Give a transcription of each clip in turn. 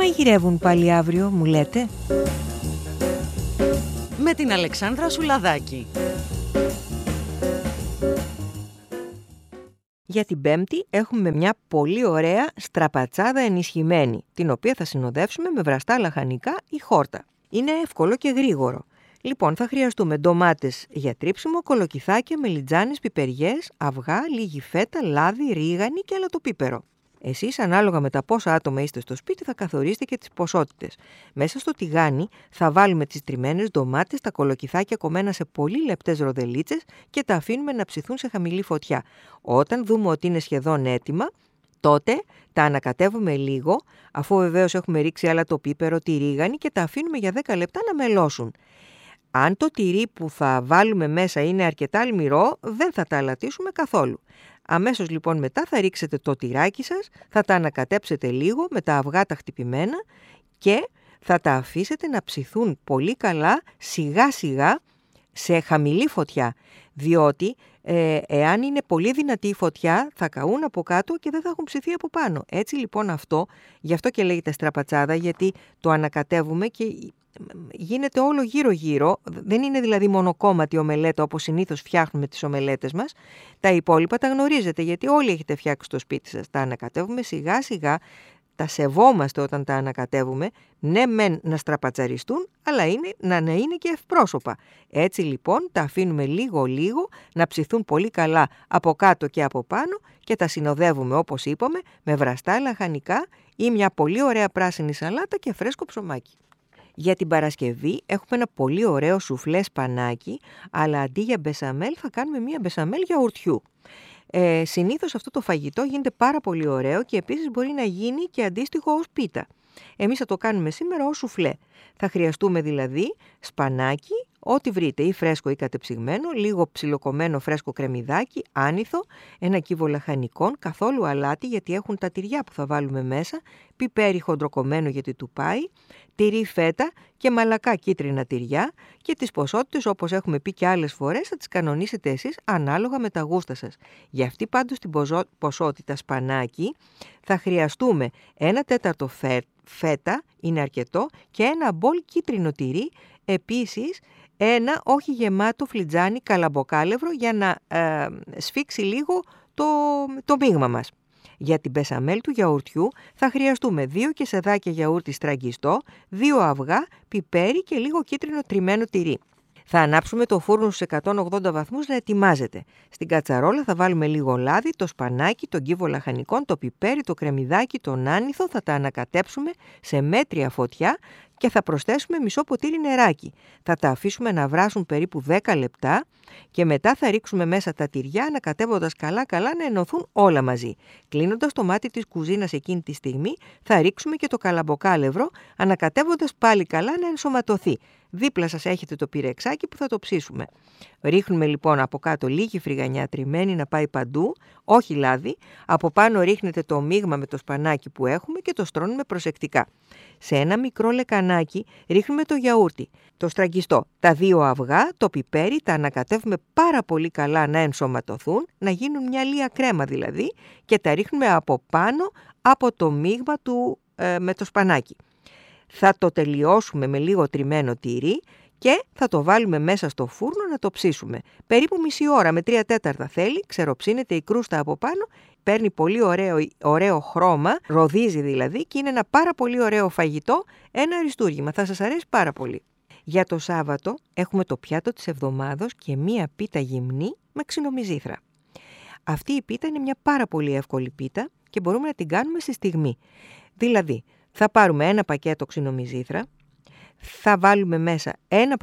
μαγειρεύουν πάλι αύριο, μου λέτε? Με την Αλεξάνδρα Σουλαδάκη. Για την Πέμπτη έχουμε μια πολύ ωραία στραπατσάδα ενισχυμένη, την οποία θα συνοδεύσουμε με βραστά λαχανικά ή χόρτα. Είναι εύκολο και γρήγορο. Λοιπόν, θα χρειαστούμε ντομάτες για τρίψιμο, κολοκυθάκια, μελιτζάνες, πιπεριές, αυγά, λίγη φέτα, λάδι, ρίγανη και αλατοπίπερο. Εσείς, ανάλογα με τα πόσα άτομα είστε στο σπίτι, θα καθορίσετε και τις ποσότητες. Μέσα στο τηγάνι θα βάλουμε τις τριμμένες ντομάτες, τα κολοκυθάκια κομμένα σε πολύ λεπτές ροδελίτσες και τα αφήνουμε να ψηθούν σε χαμηλή φωτιά. Όταν δούμε ότι είναι σχεδόν έτοιμα, τότε τα ανακατεύουμε λίγο, αφού βεβαίως έχουμε ρίξει αλατοπίπερο, τη ρίγανη και τα αφήνουμε για 10 λεπτά να μελώσουν. Αν το τυρί που θα βάλουμε μέσα είναι αρκετά αλμυρό, δεν θα τα αλατίσουμε καθόλου. Αμέσως λοιπόν μετά θα ρίξετε το τυράκι σας, θα τα ανακατέψετε λίγο με τα αυγά τα χτυπημένα και θα τα αφήσετε να ψηθούν πολύ καλά σιγά σιγά σε χαμηλή φωτιά, διότι εάν είναι πολύ δυνατή η φωτιά θα καούν από κάτω και δεν θα έχουν ψηθεί από πάνω. Έτσι λοιπόν γι' αυτό και λέγεται στραπατσάδα, γιατί το ανακατεύουμε και γίνεται όλο γύρω-γύρω, δεν είναι δηλαδή μονοκόμματη ομελέτα όπως συνήθως φτιάχνουμε τις ομελέτες μας. Τα υπόλοιπα τα γνωρίζετε γιατί όλοι έχετε φτιάξει στο σπίτι σας. Τα ανακατεύουμε σιγά-σιγά, τα σεβόμαστε όταν τα ανακατεύουμε, ναι μεν να στραπατσαριστούν, αλλά να είναι και ευπρόσωπα. Έτσι λοιπόν τα αφήνουμε λίγο-λίγο να ψηθούν πολύ καλά από κάτω και από πάνω και τα συνοδεύουμε όπως είπαμε με βραστά λαχανικά ή μια πολύ ωραία πράσινη σαλάτα και φρέσκο ψωμάκι. Για την Παρασκευή έχουμε ένα πολύ ωραίο σουφλέ σπανάκι, αλλά αντί για μπεσαμέλ θα κάνουμε μία μπεσαμέλ γιαουρτιού. Συνήθως αυτό το φαγητό γίνεται πάρα πολύ ωραίο και επίσης μπορεί να γίνει και αντίστοιχο ως πίτα. Εμείς θα το κάνουμε σήμερα ως σουφλέ. Θα χρειαστούμε δηλαδή σπανάκι, ό,τι βρείτε, ή φρέσκο ή κατεψυγμένο, λίγο ψιλοκομμένο φρέσκο κρεμμυδάκι, άνηθο, ένα κύβο λαχανικών, καθόλου αλάτι γιατί έχουν τα τυριά που θα βάλουμε μέσα, πιπέρι χοντροκομμένο γιατί του πάει, τυρί φέτα και μαλακά κίτρινα τυριά και τις ποσότητες όπως έχουμε πει και άλλες φορές θα τις κανονίσετε εσείς ανάλογα με τα γούστα σας. Για αυτή πάντως την ποσότητα σπανάκι θα χρειαστούμε 1/4 φέτα, είναι αρκετό, και ένα μπολ κίτρινο τυρί, επίσης ένα όχι γεμάτο φλιτζάνι καλαμποκάλευρο για να σφίξει λίγο το μείγμα μας. Για την μπεσαμέλ του γιαουρτιού θα χρειαστούμε 2 κεσεδάκια γιαούρτι στραγγιστό, 2 αυγά, πιπέρι και λίγο κίτρινο τριμμένο τυρί. Θα ανάψουμε το φούρνο στους 180 βαθμούς να ετοιμάζεται. Στην κατσαρόλα θα βάλουμε λίγο λάδι, το σπανάκι, τον κύβο λαχανικών, το πιπέρι, το κρεμμυδάκι, τον άνηθο, θα τα ανακατέψουμε σε μέτρια φωτιά και θα προσθέσουμε μισό ποτήρι νεράκι. Θα τα αφήσουμε να βράσουν περίπου 10 λεπτά και μετά θα ρίξουμε μέσα τα τυριά ανακατεύοντας καλά-καλά να ενωθούν όλα μαζί. Κλείνοντας το μάτι της κουζίνας εκείνη τη στιγμή θα ρίξουμε και το καλαμποκάλευρο ανακατεύοντας πάλι καλά να ενσωματωθεί. Δίπλα σας έχετε το πυρεξάκι που θα το ψήσουμε. Ρίχνουμε λοιπόν από κάτω λίγη φρυγανιά τριμμένη να πάει παντού, όχι λάδι. Από πάνω ρίχνετε το μείγμα με το σπανάκι που έχουμε και το στρώνουμε προσεκτικά. Σε ένα μικρό λεκανάκι ρίχνουμε το γιαούρτι, το στραγγιστό, τα 2 αυγά, το πιπέρι, τα ανακατεύουμε πάρα πολύ καλά να ενσωματωθούν, να γίνουν μια λία κρέμα δηλαδή και τα ρίχνουμε από πάνω από το μείγμα με το σπανάκι. Θα το τελειώσουμε με λίγο τριμμένο τυρί και θα το βάλουμε μέσα στο φούρνο να το ψήσουμε. Περίπου μισή ώρα με 3/4 θέλει, ξεροψύνεται η κρούστα από πάνω, παίρνει πολύ ωραίο χρώμα, ροδίζει δηλαδή και είναι ένα πάρα πολύ ωραίο φαγητό, ένα αριστούργημα, θα σας αρέσει πάρα πολύ. Για το Σάββατο έχουμε το πιάτο της εβδομάδος και μία πίτα γυμνή με ξινομυζήθρα. Αυτή η πίτα είναι μια πάρα πολύ εύκολη πίτα και μπορούμε να την κάνουμε στη στιγμή. Δηλαδή, θα πάρουμε ένα πακέτο ξινομυζήθρα, θα βάλουμε μέσα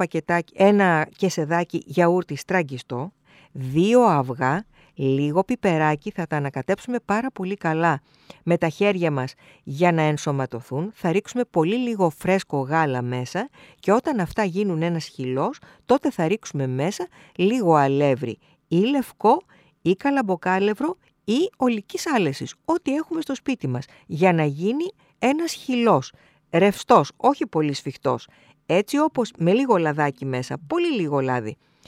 ένα κεσεδάκι γιαούρτι στραγγιστό, 2 αυγά, λίγο πιπεράκι, θα τα ανακατέψουμε πάρα πολύ καλά με τα χέρια μας για να ενσωματωθούν, θα ρίξουμε πολύ λίγο φρέσκο γάλα μέσα και όταν αυτά γίνουν ένας χυλός, τότε θα ρίξουμε μέσα λίγο αλεύρι ή λευκό ή καλαμποκάλευρο ή ολικής άλεσης, ό,τι έχουμε στο σπίτι μας, για να γίνει ένας χυλός, ρευστός, όχι πολύ σφιχτός, έτσι όπως με λίγο λαδάκι μέσα, πολύ λίγο λάδι.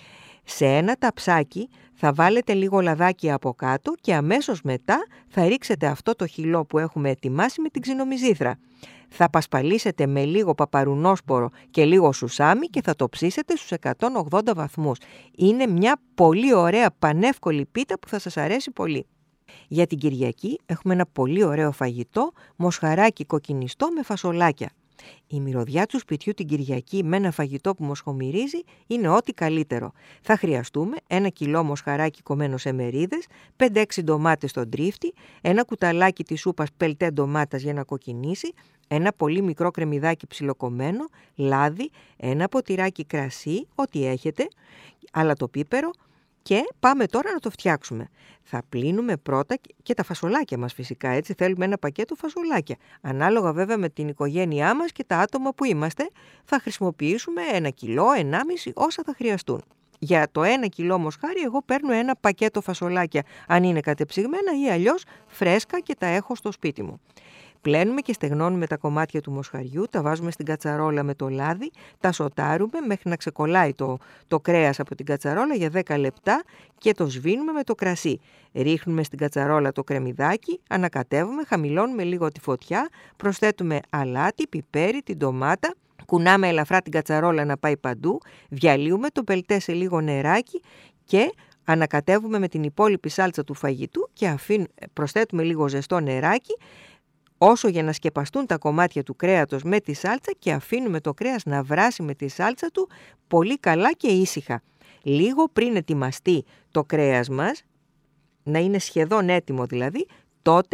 Σε ένα ταψάκι θα βάλετε λίγο λαδάκι από κάτω και αμέσως μετά θα ρίξετε αυτό το χυλό που έχουμε ετοιμάσει με την ξινομυζήθρα. Θα πασπαλίσετε με λίγο παπαρουνόσπορο και λίγο σουσάμι και θα το ψήσετε στους 180 βαθμούς. Είναι μια πολύ ωραία πανεύκολη πίτα που θα σας αρέσει πολύ. Για την Κυριακή έχουμε ένα πολύ ωραίο φαγητό, μοσχαράκι κοκκινιστό με φασολάκια. Η μυρωδιά του σπιτιού την Κυριακή με ένα φαγητό που μοσχομυρίζει είναι ό,τι καλύτερο. Θα χρειαστούμε 1 κιλό μοσχαράκι κομμένο σε μερίδες, 5-6 ντομάτες στον τρίφτη, ένα κουταλάκι της σούπας πελτέ ντομάτας για να κοκκινήσει, ένα πολύ μικρό κρεμμυδάκι ψιλοκομμένο, λάδι, ένα ποτηράκι κρασί, ό,τι έχετε, αλατοπίπερο. Και πάμε τώρα να το φτιάξουμε. Θα πλύνουμε πρώτα και τα φασολάκια μας φυσικά, έτσι θέλουμε ένα πακέτο φασολάκια. Ανάλογα βέβαια με την οικογένειά μας και τα άτομα που είμαστε, θα χρησιμοποιήσουμε 1 κιλό, 1,5 όσα θα χρειαστούν. Για το 1 κιλό μοσχάρι εγώ παίρνω ένα πακέτο φασολάκια, αν είναι κατεψυγμένα ή αλλιώς φρέσκα και τα έχω στο σπίτι μου. Πλένουμε και στεγνώνουμε τα κομμάτια του μοσχαριού, τα βάζουμε στην κατσαρόλα με το λάδι, τα σοτάρουμε μέχρι να ξεκολλάει το κρέας από την κατσαρόλα για 10 λεπτά και το σβήνουμε με το κρασί. Ρίχνουμε στην κατσαρόλα το κρεμμυδάκι, ανακατεύουμε, χαμηλώνουμε λίγο τη φωτιά, προσθέτουμε αλάτι, πιπέρι, την ντομάτα, κουνάμε ελαφρά την κατσαρόλα να πάει παντού, διαλύουμε το πελτέ σε λίγο νεράκι και ανακατεύουμε με την υπόλοιπη σάλτσα του φαγητού και προσθέτουμε λίγο ζεστό νεράκι, όσο για να σκεπαστούν τα κομμάτια του κρέατος με τη σάλτσα και αφήνουμε το κρέας να βράσει με τη σάλτσα του πολύ καλά και ήσυχα. Λίγο πριν ετοιμαστεί το κρέας μας, να είναι σχεδόν έτοιμο δηλαδή, τότε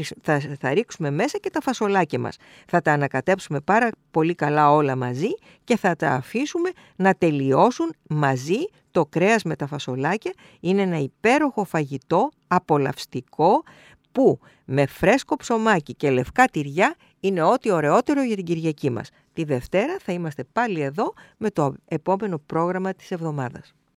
θα ρίξουμε μέσα και τα φασολάκια μας. Θα τα ανακατέψουμε πάρα πολύ καλά όλα μαζί και θα τα αφήσουμε να τελειώσουν μαζί το κρέας με τα φασολάκια. Είναι ένα υπέροχο φαγητό, απολαυστικό, που με φρέσκο ψωμάκι και λευκά τυριά είναι ό,τι ωραιότερο για την Κυριακή μας. Τη Δευτέρα θα είμαστε πάλι εδώ με το επόμενο πρόγραμμα της εβδομάδας.